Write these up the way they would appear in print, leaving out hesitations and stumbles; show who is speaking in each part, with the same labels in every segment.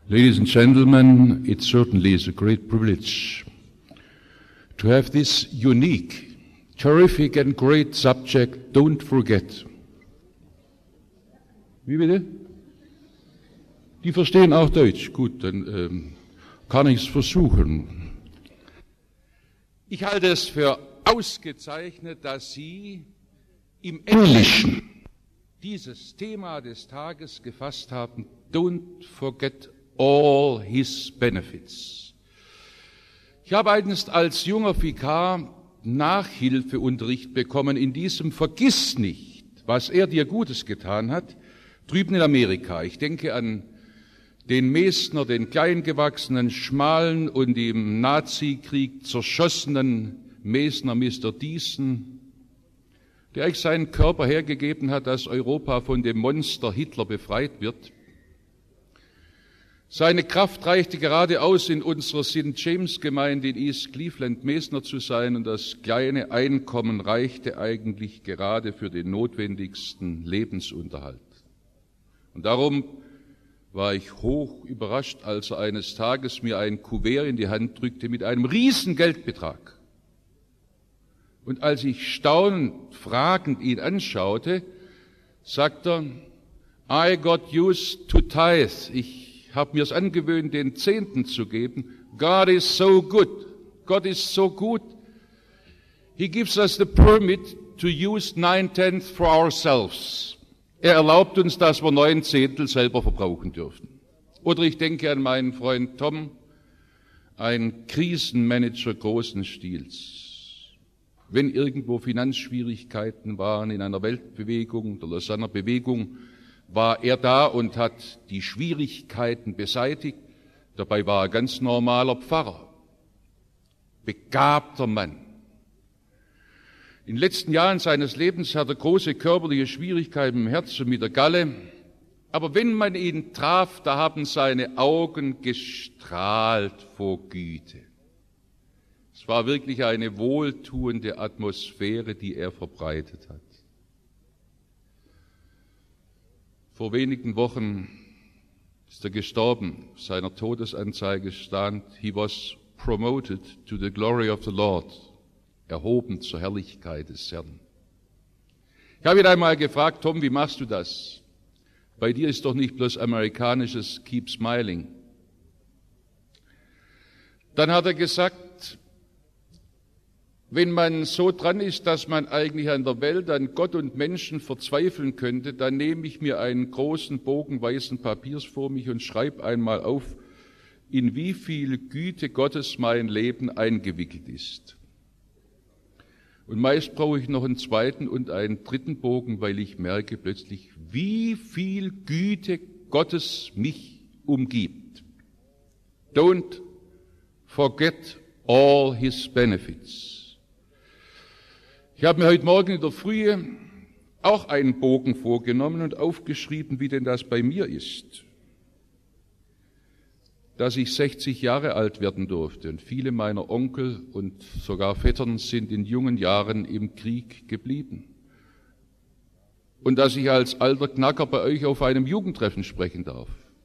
Speaker 1: Ladies and gentlemen, it certainly is a great privilege to have this unique, terrific and great subject, Don't Forget. Wie bitte? Die verstehen auch Deutsch. Gut, dann kann ich es versuchen. Ich halte es für ausgezeichnet, dass Sie im Englischen dieses Thema des Tages gefasst haben, Don't Forget all his benefits. Ich habe einst als junger Vikar Nachhilfeunterricht bekommen in diesem Vergiss nicht, was er dir Gutes getan hat, drüben in Amerika. Ich denke an den Mesner, den kleingewachsenen, schmalen und im Nazikrieg zerschossenen Mesner Mr. Deason, der eigentlich seinen Körper hergegeben hat, dass Europa von dem Monster Hitler befreit wird. Seine Kraft reichte gerade aus, in unserer St. James-Gemeinde in East Cleveland Mesner zu sein, und das kleine Einkommen reichte eigentlich gerade für den notwendigsten Lebensunterhalt. Und darum war ich hoch überrascht, als er eines Tages mir ein Kuvert in die Hand drückte mit einem riesen Geldbetrag. Und als ich staunend, fragend ihn anschaute, sagt er, I got used to tithe. Ich habe mir es angewöhnt, den Zehnten zu geben. God is so good. God is so good. He gives us the permit to use 9/10 for ourselves. Er erlaubt uns, dass wir 9/10 selber verbrauchen dürfen. Oder ich denke an meinen Freund Tom, ein Krisenmanager großen Stils. Wenn irgendwo Finanzschwierigkeiten waren in einer Weltbewegung, der Lausanner Bewegung, war er da und hat die Schwierigkeiten beseitigt. Dabei war er ganz normaler Pfarrer, begabter Mann. In den letzten Jahren seines Lebens hat er große körperliche Schwierigkeiten im Herz und mit der Galle. Aber wenn man ihn traf, da haben seine Augen gestrahlt vor Güte. Es war wirklich eine wohltuende Atmosphäre, die er verbreitet hat. Vor wenigen Wochen ist er gestorben. Auf seiner Todesanzeige stand, he was promoted to the glory of the Lord, erhoben zur Herrlichkeit des Herrn. Ich habe ihn einmal gefragt, Tom, wie machst du das? Bei dir ist doch nicht bloß amerikanisches Keep Smiling. Dann hat er gesagt, wenn man so dran ist, dass man eigentlich an der Welt, an Gott und Menschen verzweifeln könnte, dann nehme ich mir einen großen Bogen weißen Papiers vor mich und schreibe einmal auf, in wie viel Güte Gottes mein Leben eingewickelt ist. Und meist brauche ich noch einen zweiten und einen dritten Bogen, weil ich merke plötzlich, wie viel Güte Gottes mich umgibt. Don't forget all his benefits. Ich habe mir heute Morgen in der Frühe auch einen Bogen vorgenommen und aufgeschrieben, wie denn das bei mir ist. Dass ich 60 Jahre alt werden durfte und viele meiner Onkel und sogar Vettern sind in jungen Jahren im Krieg geblieben. Und dass ich als alter Knacker bei euch auf einem Jugendtreffen sprechen darf.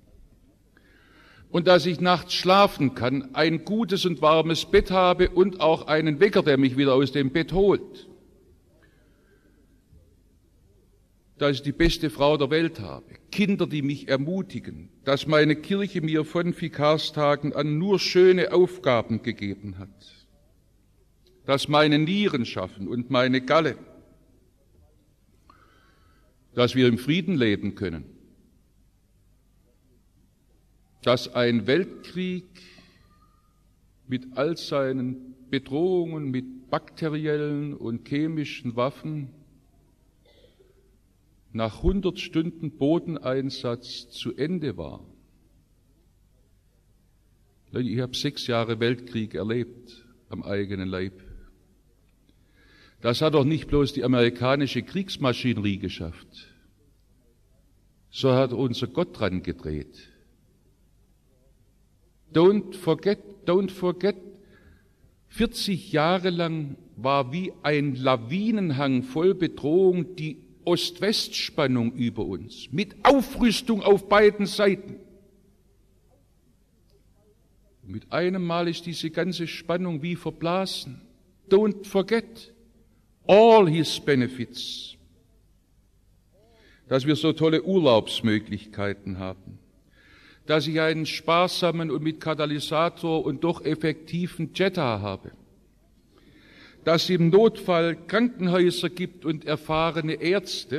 Speaker 1: Und dass ich nachts schlafen kann, ein gutes und warmes Bett habe und auch einen Wecker, der mich wieder aus dem Bett holt. Dass ich die beste Frau der Welt habe, Kinder, die mich ermutigen, dass meine Kirche mir von Vikarstagen an nur schöne Aufgaben gegeben hat, dass meine Nieren schaffen und meine Galle, dass wir im Frieden leben können, dass ein Weltkrieg mit all seinen Bedrohungen, mit bakteriellen und chemischen Waffen nach 100 Stunden Bodeneinsatz zu Ende war. Ich habe 6 Jahre Weltkrieg erlebt am eigenen Leib. Das hat doch nicht bloß die amerikanische Kriegsmaschinerie geschafft, so hat unser Gott dran gedreht. Don't forget, 40 Jahre lang war wie ein Lawinenhang voll Bedrohung die Ost-West-Spannung über uns, mit Aufrüstung auf beiden Seiten. Und mit einem Mal ist diese ganze Spannung wie verblasen. Don't forget all his benefits. Dass wir so tolle Urlaubsmöglichkeiten haben. Dass ich einen sparsamen und mit Katalysator und doch effektiven Jetta habe. Dass es im Notfall Krankenhäuser gibt und erfahrene Ärzte.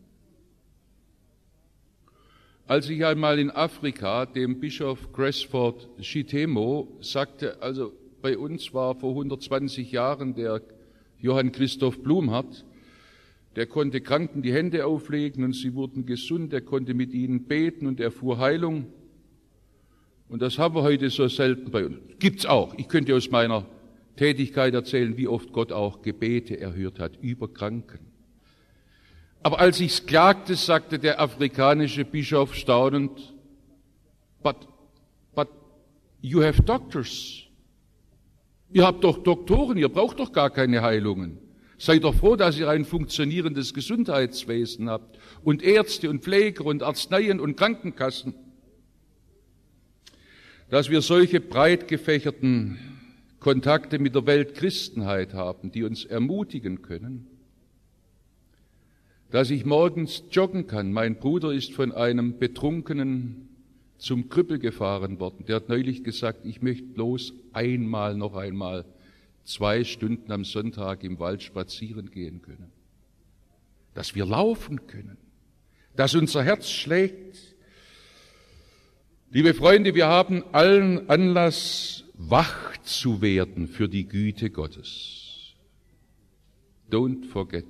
Speaker 1: Als ich einmal in Afrika dem Bischof Cresford Chitemo sagte, also bei uns war vor 120 Jahren der Johann Christoph Blumhardt, der konnte Kranken die Hände auflegen und sie wurden gesund, er konnte mit ihnen beten und erfuhr Heilung. Und das haben wir heute so selten bei uns. Gibt's auch. Ich könnte aus meiner Tätigkeit erzählen, wie oft Gott auch Gebete erhört hat über Kranken. Aber als ich's klagte, sagte der afrikanische Bischof staunend, but you have doctors. Ihr habt doch Doktoren, ihr braucht doch gar keine Heilungen. Seid doch froh, dass ihr ein funktionierendes Gesundheitswesen habt und Ärzte und Pfleger und Arzneien und Krankenkassen. Dass wir solche breit gefächerten Kontakte mit der Weltchristenheit haben, die uns ermutigen können. Dass ich morgens joggen kann. Mein Bruder ist von einem Betrunkenen zum Krüppel gefahren worden. Der hat neulich gesagt, ich möchte bloß noch einmal 2 Stunden am Sonntag im Wald spazieren gehen können. Dass wir laufen können. Dass unser Herz schlägt. Liebe Freunde, wir haben allen Anlass, wach zu werden für die Güte Gottes. Don't forget.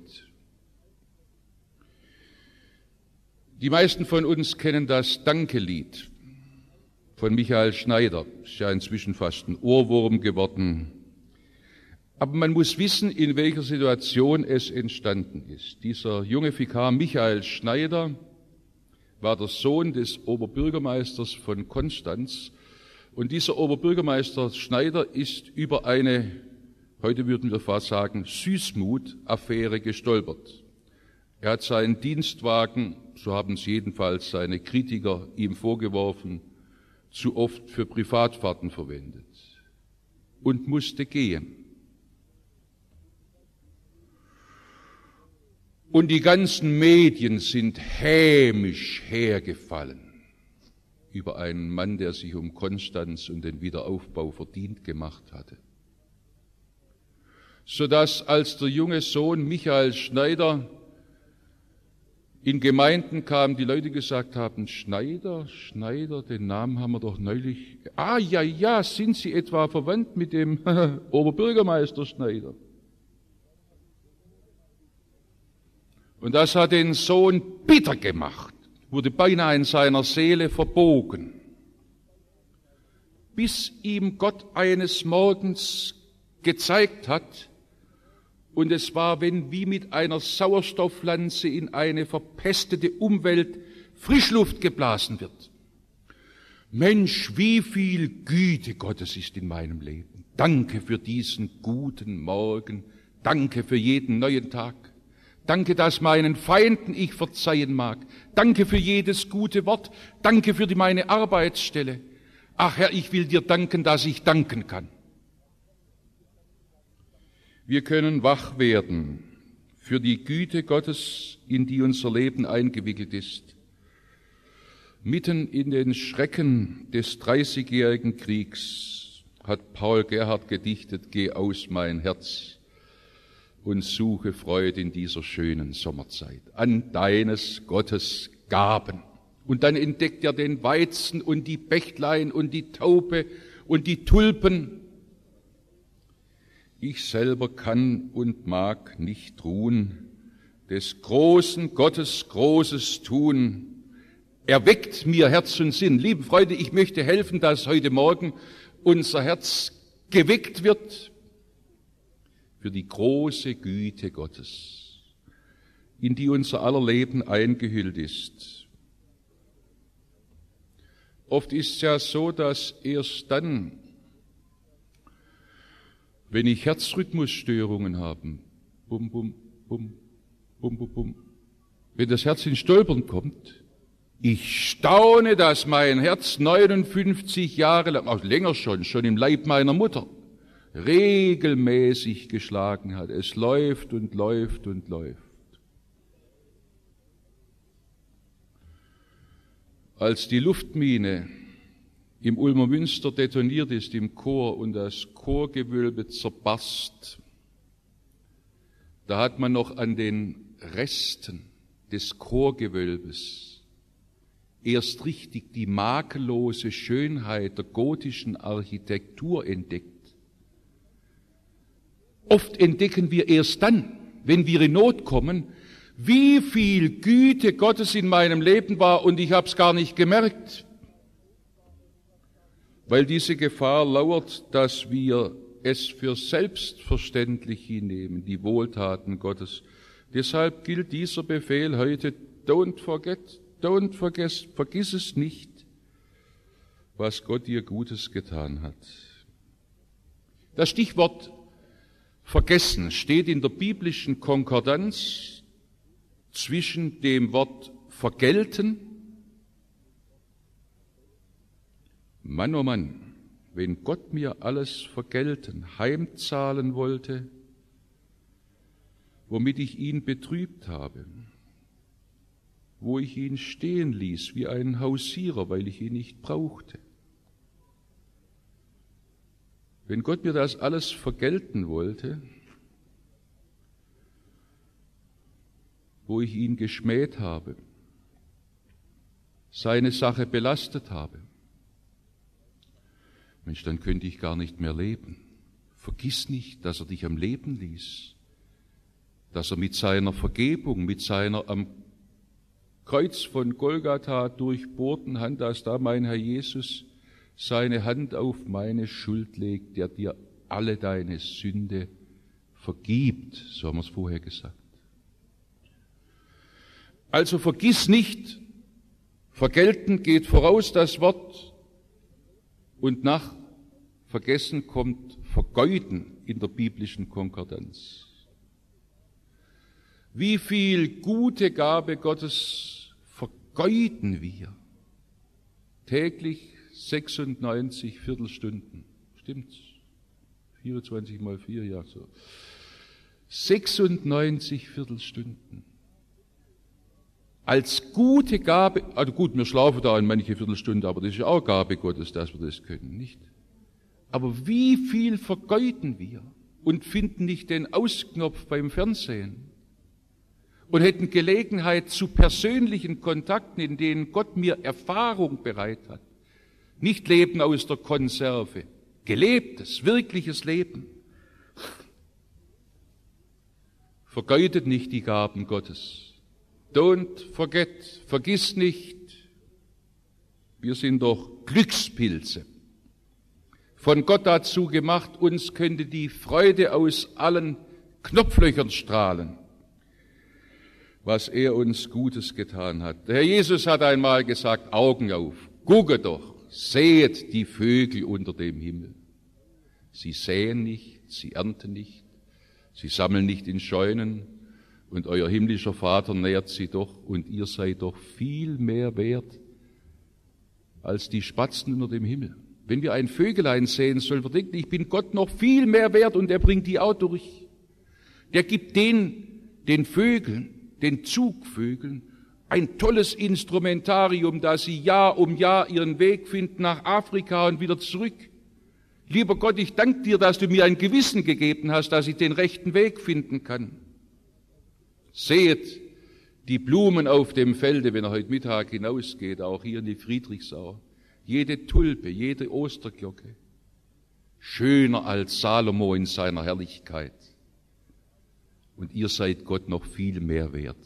Speaker 1: Die meisten von uns kennen das Danke-Lied von Michael Schneider. Ist ja inzwischen fast ein Ohrwurm geworden. Aber man muss wissen, in welcher Situation es entstanden ist. Dieser junge Vikar Michael Schneider war der Sohn des Oberbürgermeisters von Konstanz. Und dieser Oberbürgermeister Schneider ist über eine, heute würden wir fast sagen, Süßmut-Affäre gestolpert. Er hat seinen Dienstwagen, so haben es jedenfalls seine Kritiker ihm vorgeworfen, zu oft für Privatfahrten verwendet und musste gehen. Und die ganzen Medien sind hämisch hergefallen über einen Mann, der sich um Konstanz und den Wiederaufbau verdient gemacht hatte. Sodass als der junge Sohn Michael Schneider in Gemeinden kam, die Leute gesagt haben, Schneider, den Namen haben wir doch neulich. Ja, sind Sie etwa verwandt mit dem Oberbürgermeister Schneider? Und das hat den Sohn bitter gemacht, wurde beinahe in seiner Seele verbogen, bis ihm Gott eines Morgens gezeigt hat, und es war, wenn wie mit einer Sauerstofflanze in eine verpestete Umwelt Frischluft geblasen wird. Mensch, wie viel Güte Gottes ist in meinem Leben. Danke für diesen guten Morgen, danke für jeden neuen Tag. Danke, dass meinen Feinden ich verzeihen mag. Danke für jedes gute Wort. Danke für meine Arbeitsstelle. Ach Herr, ich will dir danken, dass ich danken kann. Wir können wach werden für die Güte Gottes, in die unser Leben eingewickelt ist. Mitten in den Schrecken des 30-jährigen Kriegs hat Paul Gerhardt gedichtet, geh aus mein Herz und suche Freude in dieser schönen Sommerzeit an deines Gottes Gaben. Und dann entdeckt er den Weizen und die Bächlein und die Taube und die Tulpen. Ich selber kann und mag nicht ruhen, des großen Gottes Großes tun. Erweckt mir Herz und Sinn. Liebe Freunde, ich möchte helfen, dass heute Morgen unser Herz geweckt wird für die große Güte Gottes, in die unser aller Leben eingehüllt ist. Oft ist es ja so, dass erst dann, wenn ich Herzrhythmusstörungen habe, bum, bum, bum, bum, bum, bum, wenn das Herz in Stolpern kommt, Ich staune, dass mein Herz 59 Jahre lang, auch länger schon im Leib meiner Mutter, regelmäßig geschlagen hat. Es läuft und läuft und läuft. Als die Luftmine im Ulmer Münster detoniert ist im Chor und das Chorgewölbe zerbarst, da hat man noch an den Resten des Chorgewölbes erst richtig die makellose Schönheit der gotischen Architektur entdeckt. Oft entdecken wir erst dann, wenn wir in Not kommen, wie viel Güte Gottes in meinem Leben war und ich habe es gar nicht gemerkt, weil diese Gefahr lauert, dass wir es für selbstverständlich hinnehmen, die Wohltaten Gottes. Deshalb gilt dieser Befehl heute, don't forget, vergiss es nicht, was Gott dir Gutes getan hat. Das Stichwort vergessen steht in der biblischen Konkordanz zwischen dem Wort vergelten. Mann, oh Mann, wenn Gott mir alles vergelten, heimzahlen wollte, womit ich ihn betrübt habe, wo ich ihn stehen ließ wie einen Hausierer, weil ich ihn nicht brauchte. Wenn Gott mir das alles vergelten wollte, wo ich ihn geschmäht habe, seine Sache belastet habe, Mensch, dann könnte ich gar nicht mehr leben. Vergiss nicht, dass er dich am Leben ließ, dass er mit seiner Vergebung, mit seiner am Kreuz von Golgatha durchbohrten Hand, dass da mein Herr Jesus seine Hand auf meine Schuld legt, der dir alle deine Sünde vergibt, so haben wir es vorher gesagt. Also vergiss nicht, vergelten geht voraus das Wort und nach vergessen kommt vergeuden in der biblischen Konkordanz. Wie viel gute Gabe Gottes vergeuden wir? Täglich 96 Viertelstunden. Stimmt's? 24 mal 4, ja so. 96 Viertelstunden. Als gute Gabe, also gut, wir schlafen da in manche Viertelstunde, aber das ist ja auch Gabe Gottes, dass wir das können, nicht? Aber wie viel vergeuden wir und finden nicht den Ausknopf beim Fernsehen und hätten Gelegenheit zu persönlichen Kontakten, in denen Gott mir Erfahrung bereit hat. Nicht Leben aus der Konserve, gelebtes, wirkliches Leben. Vergeudet nicht die Gaben Gottes. Don't forget, vergiss nicht, wir sind doch Glückspilze. Von Gott dazu gemacht, uns könnte die Freude aus allen Knopflöchern strahlen, was er uns Gutes getan hat. Der Herr Jesus hat einmal gesagt, Augen auf, gucke doch, sehet die Vögel unter dem Himmel. Sie säen nicht, sie ernten nicht, sie sammeln nicht in Scheunen, und euer himmlischer Vater nährt sie doch, und ihr seid doch viel mehr wert als die Spatzen unter dem Himmel. Wenn wir ein Vögelein sehen, sollen wir denken, ich bin Gott noch viel mehr wert, und er bringt die auch durch. Der gibt den Vögeln, den Zugvögeln, ein tolles Instrumentarium, dass sie Jahr um Jahr ihren Weg finden nach Afrika und wieder zurück. Lieber Gott, ich danke dir, dass du mir ein Gewissen gegeben hast, dass ich den rechten Weg finden kann. Seht die Blumen auf dem Felde, wenn er heute Mittag hinausgeht, auch hier in die Friedrichsau. Jede Tulpe, jede Osterglocke. Schöner als Salomo in seiner Herrlichkeit. Und ihr seid Gott noch viel mehr wert.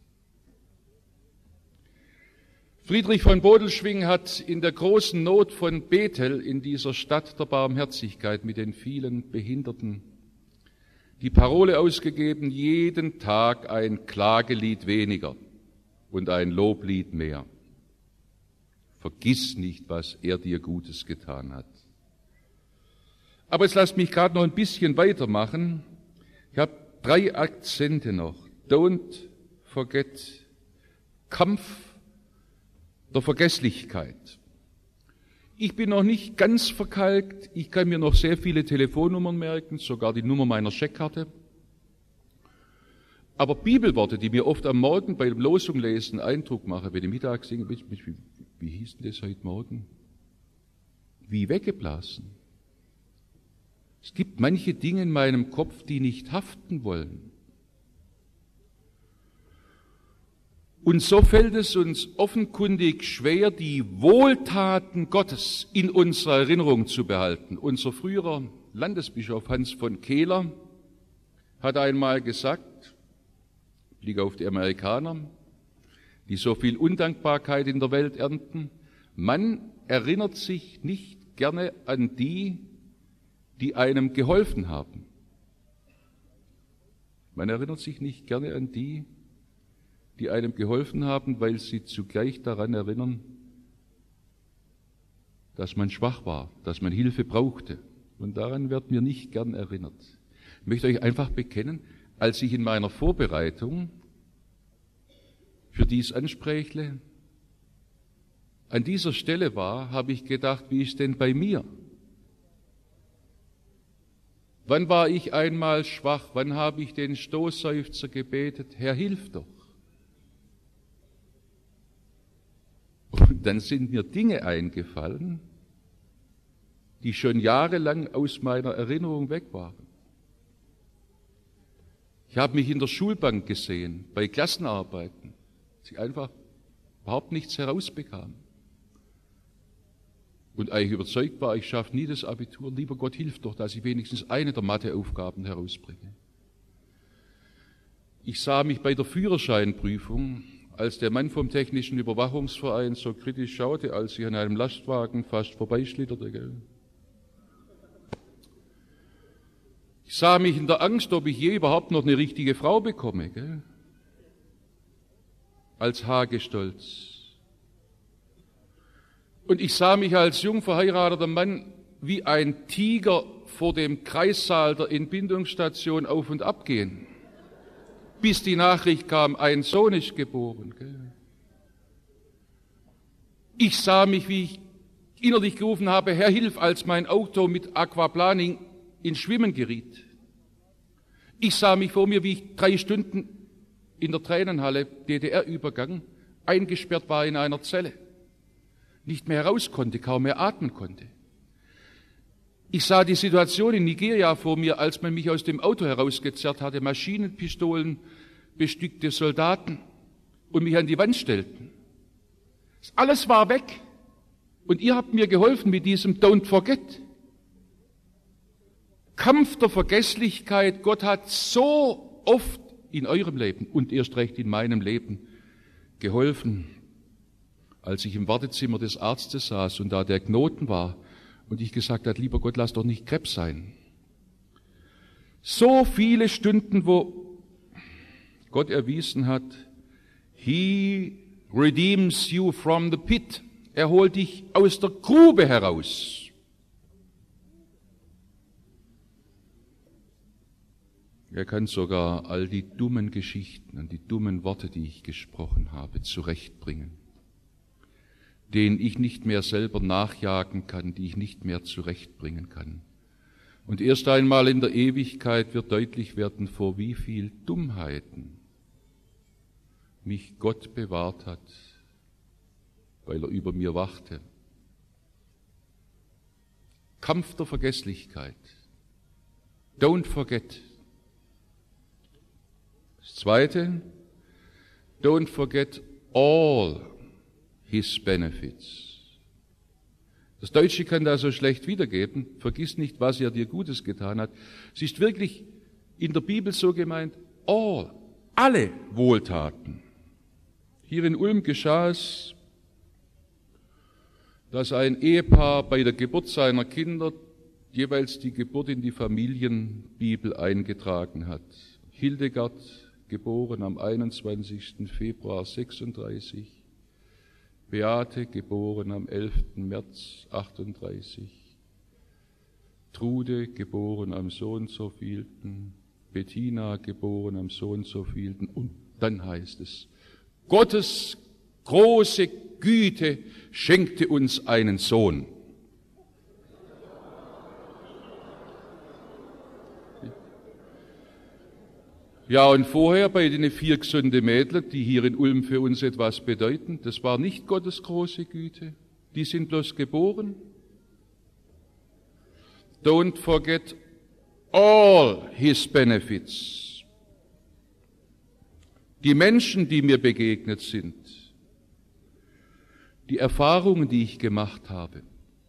Speaker 1: Friedrich von Bodelschwingh hat in der großen Not von Bethel, in dieser Stadt der Barmherzigkeit mit den vielen Behinderten, die Parole ausgegeben, jeden Tag ein Klagelied weniger und ein Loblied mehr. Vergiss nicht, was er dir Gutes getan hat. Aber jetzt lasst mich gerade noch ein bisschen weitermachen. Ich habe 3 Akzente noch. Don't forget. Kampf der Vergesslichkeit. Ich bin noch nicht ganz verkalkt, ich kann mir noch sehr viele Telefonnummern merken, sogar die Nummer meiner Scheckkarte. Aber Bibelworte, die mir oft am Morgen bei dem Losunglesen Eindruck machen, wenn ich mittags singe, wie hieß denn das heute Morgen? Wie weggeblasen. Es gibt manche Dinge in meinem Kopf, die nicht haften wollen. Und so fällt es uns offenkundig schwer, die Wohltaten Gottes in unserer Erinnerung zu behalten. Unser früherer Landesbischof Hans von Kehler hat einmal gesagt, Blick auf die Amerikaner, die so viel Undankbarkeit in der Welt ernten, man erinnert sich nicht gerne an die, die einem geholfen haben. Man erinnert sich nicht gerne an die, die einem geholfen haben, weil sie zugleich daran erinnern, dass man schwach war, dass man Hilfe brauchte. Und daran wird mir nicht gern erinnert. Ich möchte euch einfach bekennen, als ich in meiner Vorbereitung für dies ansprechle, an dieser Stelle war, habe ich gedacht, wie ist denn bei mir? Wann war ich einmal schwach? Wann habe ich den Stoßseufzer gebetet? Herr, hilf doch. Und dann sind mir Dinge eingefallen, die schon jahrelang aus meiner Erinnerung weg waren. Ich habe mich in der Schulbank gesehen, bei Klassenarbeiten, dass ich einfach überhaupt nichts herausbekam. Und eigentlich überzeugt war, ich schaffe nie das Abitur. Lieber Gott, hilf doch, dass ich wenigstens eine der Matheaufgaben herausbringe. Ich sah mich bei der Führerscheinprüfung, als der Mann vom Technischen Überwachungsverein so kritisch schaute, als ich an einem Lastwagen fast vorbeischlitterte. Gell? Ich sah mich in der Angst, ob ich je überhaupt noch eine richtige Frau bekomme, gell? Als Hagestolz. Und ich sah mich als jung verheirateter Mann wie ein Tiger vor dem Kreissaal der Entbindungsstation auf und ab gehen, bis die Nachricht kam, ein Sohn ist geboren. Gell? Ich sah mich, wie ich innerlich gerufen habe, Herr, hilf, als mein Auto mit Aquaplaning ins Schwimmen geriet. Ich sah mich vor mir, wie ich 3 Stunden in der Tränenhalle, DDR-Übergang, eingesperrt war in einer Zelle, nicht mehr heraus konnte, kaum mehr atmen konnte. Ich sah die Situation in Nigeria vor mir, als man mich aus dem Auto herausgezerrt hatte, Maschinenpistolen, bestückte Soldaten und mich an die Wand stellten. Alles war weg und ihr habt mir geholfen mit diesem Don't Forget. Kampf der Vergesslichkeit. Gott hat so oft in eurem Leben und erst recht in meinem Leben geholfen, als ich im Wartezimmer des Arztes saß und da der Knoten war und ich gesagt habe, lieber Gott, lass doch nicht Krebs sein. So viele Stunden, wo Gott erwiesen hat, He redeems you from the pit. Er holt dich aus der Grube heraus. Er kann sogar all die dummen Geschichten und die dummen Worte, die ich gesprochen habe, zurechtbringen, denen ich nicht mehr selber nachjagen kann, die ich nicht mehr zurechtbringen kann. Und erst einmal in der Ewigkeit wird deutlich werden, vor wie viel Dummheiten mich Gott bewahrt hat, weil er über mir wachte. Kampf der Vergesslichkeit. Don't forget. Das Zweite, don't forget all his benefits. Das Deutsche kann da so schlecht wiedergeben. Vergiss nicht, was er dir Gutes getan hat. Es ist wirklich in der Bibel so gemeint, all, alle Wohltaten. Hier in Ulm geschah es, dass ein Ehepaar bei der Geburt seiner Kinder jeweils die Geburt in die Familienbibel eingetragen hat. Hildegard, geboren am 21. Februar 36, Beate, geboren am 11. März 38, Trude, geboren am so und so vielten, Bettina, geboren am so und so vielten. Und dann heißt es, Gottes große Güte schenkte uns einen Sohn. Ja, und vorher bei den 4 gesunden Mädchen, die hier in Ulm für uns etwas bedeuten, das war nicht Gottes große Güte. Die sind bloß geboren. Don't forget all his benefits. Die Menschen, die mir begegnet sind, die Erfahrungen, die ich gemacht habe,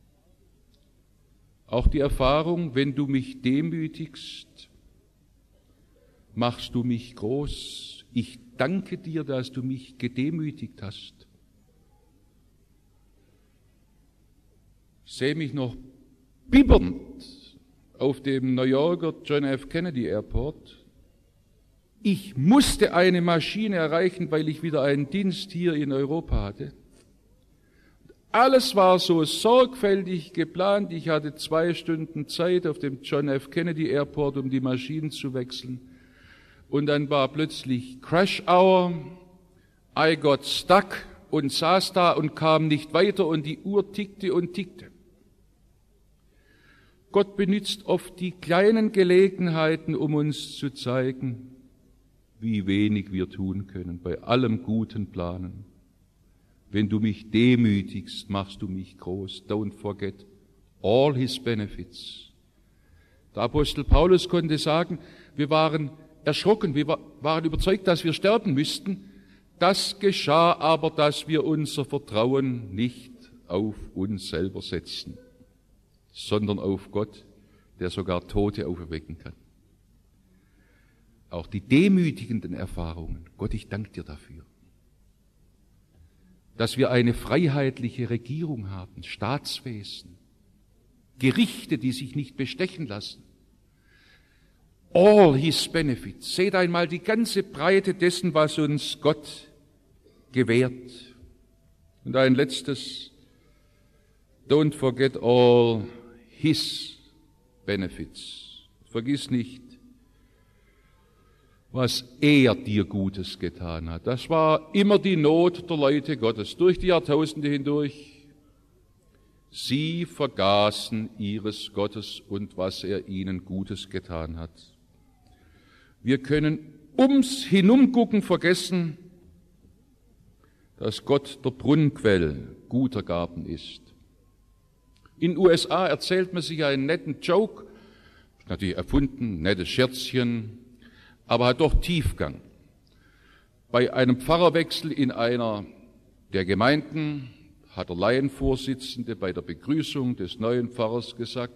Speaker 1: auch die Erfahrung, wenn du mich demütigst, machst du mich groß. Ich danke dir, dass du mich gedemütigt hast. Ich sehe mich noch bibbernd auf dem New Yorker John F. Kennedy Airport. Ich musste eine Maschine erreichen, weil ich wieder einen Dienst hier in Europa hatte. Alles war so sorgfältig geplant. Ich hatte 2 Stunden Zeit auf dem John F. Kennedy Airport, um die Maschinen zu wechseln. Und dann war plötzlich Crash Hour. I got stuck und saß da und kam nicht weiter und die Uhr tickte und tickte. Gott benutzt oft die kleinen Gelegenheiten, um uns zu zeigen, wie wenig wir tun können bei allem guten Planen. Wenn du mich demütigst, machst du mich groß. Don't forget all his benefits. Der Apostel Paulus konnte sagen, wir waren erschrocken, wir waren überzeugt, dass wir sterben müssten. Das geschah aber, dass wir unser Vertrauen nicht auf uns selber setzten, sondern auf Gott, der sogar Tote auferwecken kann. Auch die demütigenden Erfahrungen, Gott, ich danke dir dafür, dass wir eine freiheitliche Regierung haben, Staatswesen, Gerichte, die sich nicht bestechen lassen. All his benefits. Seht einmal die ganze Breite dessen, was uns Gott gewährt. Und ein letztes, don't forget all his benefits. Vergiss nicht, was er dir Gutes getan hat. Das war immer die Not der Leute Gottes, durch die Jahrtausende hindurch. Sie vergaßen ihres Gottes und was er ihnen Gutes getan hat. Wir können ums Hinumgucken vergessen, dass Gott der Brunnenquell guter Gaben ist. In den USA erzählt man sich einen netten Joke, natürlich erfunden, nettes Scherzchen, aber hat doch Tiefgang. Bei einem Pfarrerwechsel in einer der Gemeinden hat der Laienvorsitzende bei der Begrüßung des neuen Pfarrers gesagt,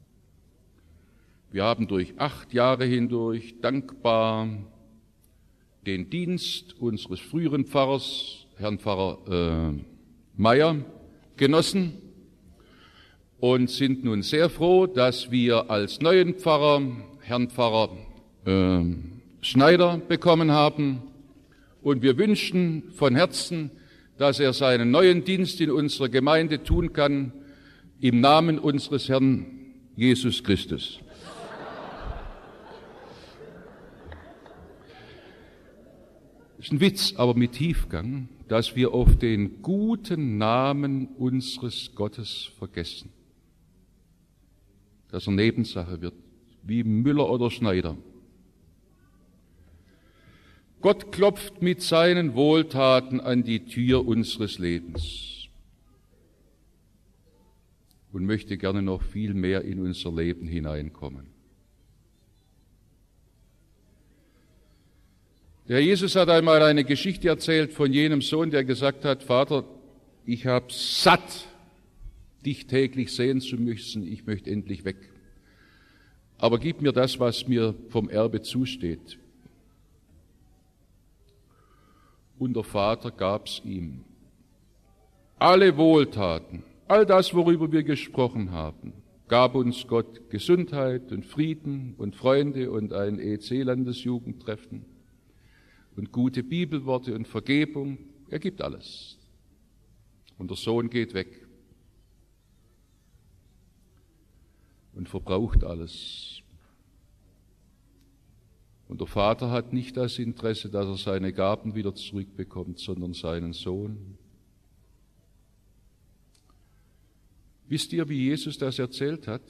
Speaker 1: wir haben durch 8 Jahre hindurch dankbar den Dienst unseres früheren Pfarrers, Herrn Pfarrer Meyer, genossen und sind nun sehr froh, dass wir als neuen Pfarrer Herrn Pfarrer Schneider bekommen haben. Und wir wünschen von Herzen, dass er seinen neuen Dienst in unserer Gemeinde tun kann, im Namen unseres Herrn Jesus Christus. Das ist ein Witz, aber mit Tiefgang, dass wir auf den guten Namen unseres Gottes vergessen. Dass er Nebensache wird, wie Müller oder Schneider. Gott klopft mit seinen Wohltaten an die Tür unseres Lebens und möchte gerne noch viel mehr in unser Leben hineinkommen. Der Herr Jesus hat einmal eine Geschichte erzählt von jenem Sohn, der gesagt hat, Vater, ich habe satt, dich täglich sehen zu müssen, ich möchte endlich weg. Aber gib mir das, was mir vom Erbe zusteht. Und der Vater gab's ihm. Alle Wohltaten, all das, worüber wir gesprochen haben, gab uns Gott Gesundheit und Frieden und Freunde und ein EC-Landesjugendtreffen und gute Bibelworte und Vergebung. Er gibt alles. Und der Sohn geht weg und verbraucht alles. Und der Vater hat nicht das Interesse, dass er seine Gaben wieder zurückbekommt, sondern seinen Sohn. Wisst ihr, wie Jesus das erzählt hat?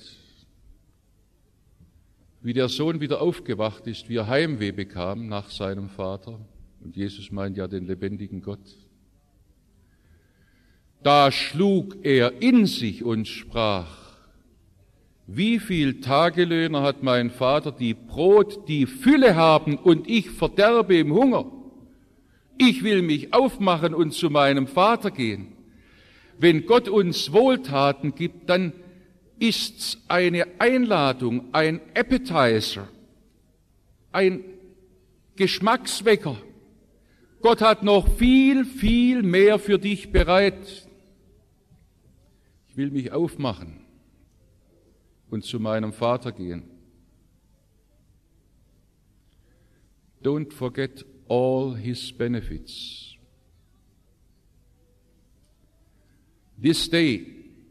Speaker 1: Wie der Sohn wieder aufgewacht ist, wie er Heimweh bekam nach seinem Vater. Und Jesus meint ja den lebendigen Gott. Da schlug er in sich und sprach: Wie viel Tagelöhner hat mein Vater, die Brot, die Fülle haben, und ich verderbe im Hunger? Ich will mich aufmachen und zu meinem Vater gehen. Wenn Gott uns Wohltaten gibt, dann ist's eine Einladung, ein Appetizer, ein Geschmackswecker. Gott hat noch viel, viel mehr für dich bereit. Ich will mich aufmachen und zu meinem Vater gehen. Don't forget all his benefits. This day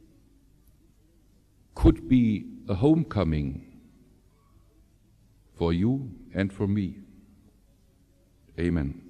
Speaker 1: could be a homecoming for you and for me. Amen.